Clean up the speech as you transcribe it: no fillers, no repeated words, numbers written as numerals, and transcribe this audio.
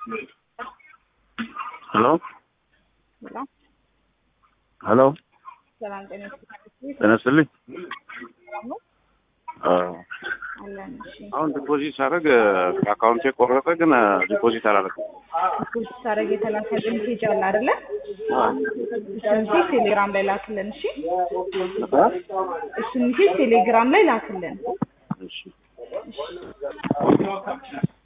Hello? Hello? Hello? ሰላም ጤና ተነስተልኝ ነው አለን። እሺ አሁን ዲፖዚት ሳደርግ አካውንቴ ቆረጠ፣ ግን ዲፖዚት አላደረኩም። ዲፖዚት ሳደርግ የተላከልን ሜሴጅ አለ አይደለ? እሱን ቴሌግራም ላይ ላክልን። እሺ እሱን ሜሴጅ ቴሌግራም ላይ ላክልን። እሺ